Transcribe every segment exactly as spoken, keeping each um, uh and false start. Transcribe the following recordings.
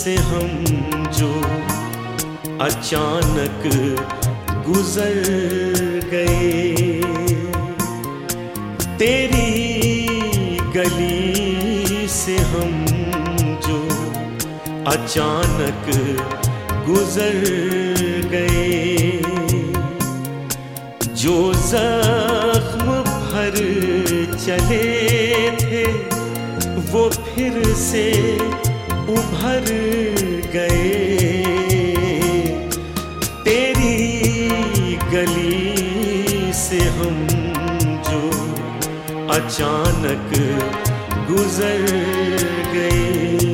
से हम जो अचानक गुजर गए, तेरी गली से हम जो अचानक गुजर गए, जो जख्म भर चले थे वो फिर से उभर गए, तेरी गली से हम जो अचानक गुजर गए।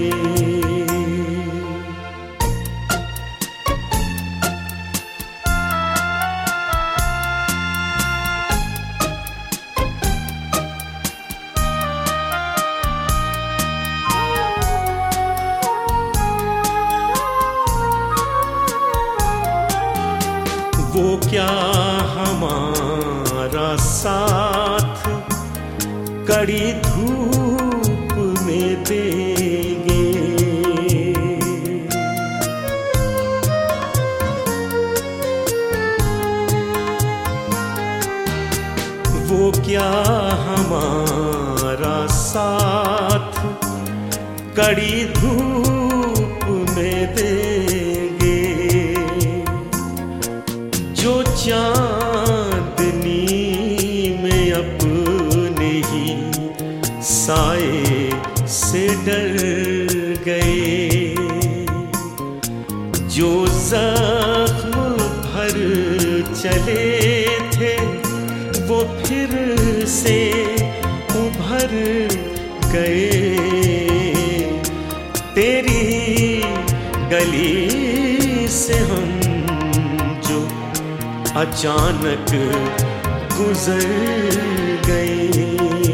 वो क्या हमारा साथ कड़ी धूप में देंगे, वो क्या हमारा साथ कड़ी धूप में देंगे, जो चांदनी में अपने ही साए से डर गए, जो जख्म भर चले थे वो फिर से उभर गए, तेरी गली से हम अचानक गुजर गए।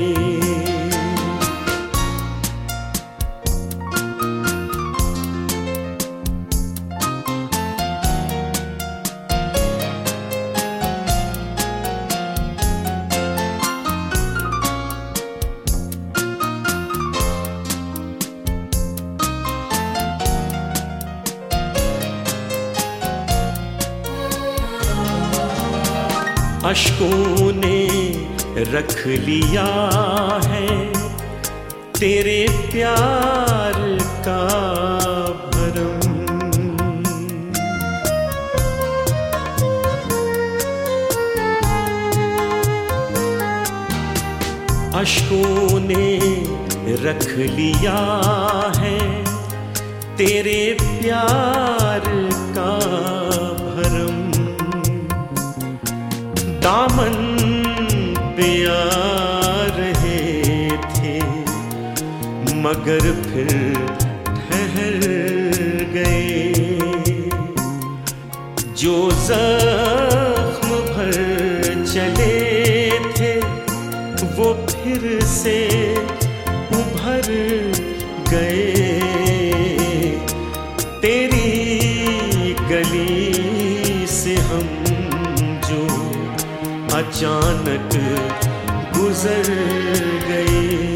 अश्कों ने रख लिया है तेरे प्यार का भरम, अश्कों ने रख लिया है तेरे प्यार का भरम, दामन पे आ रहे थे मगर फिर ठहर गए, जो जख्म भर चले थे वो फिर से उभर गए, तेरी गली से हम अचानक गुजर गए।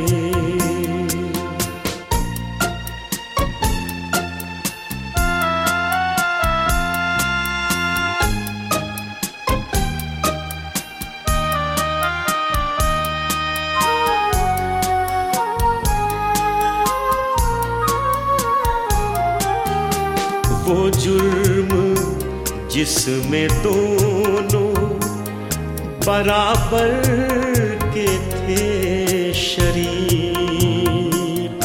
वो जुर्म जिसमें दोनों बराबर के थे शरीक,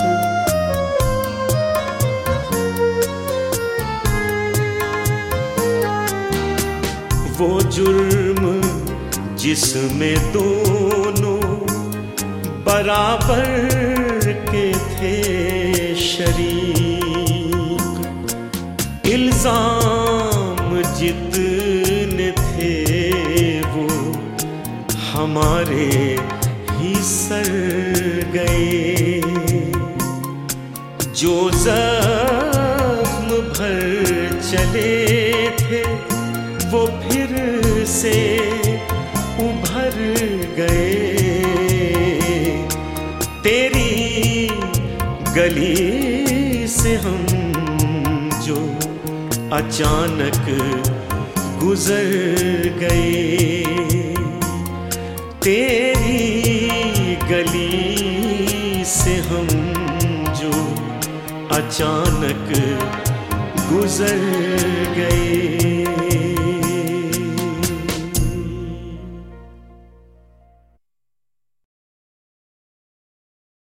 वो जुर्म जिसमें दोनों बराबर के थे शरीक, इल्जाम जितने थे वो हमारे ही सर गए, जो जख्म भर चले थे वो फिर से उभर गए, तेरी गली से हम जो अचानक गुजर गए। तेरी गली से हम जो अचानक गुजर गए।